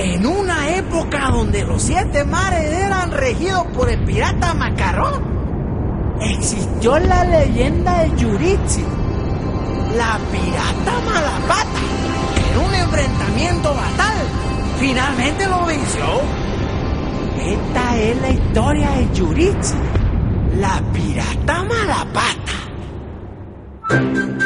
En una época donde los 7 mares eran regidos por el pirata Macarrón, existió la leyenda de Yuritsi, la pirata Malapata, que en un enfrentamiento fatal finalmente lo venció. Esta es la historia de Yuritsi, la pirata Malapata.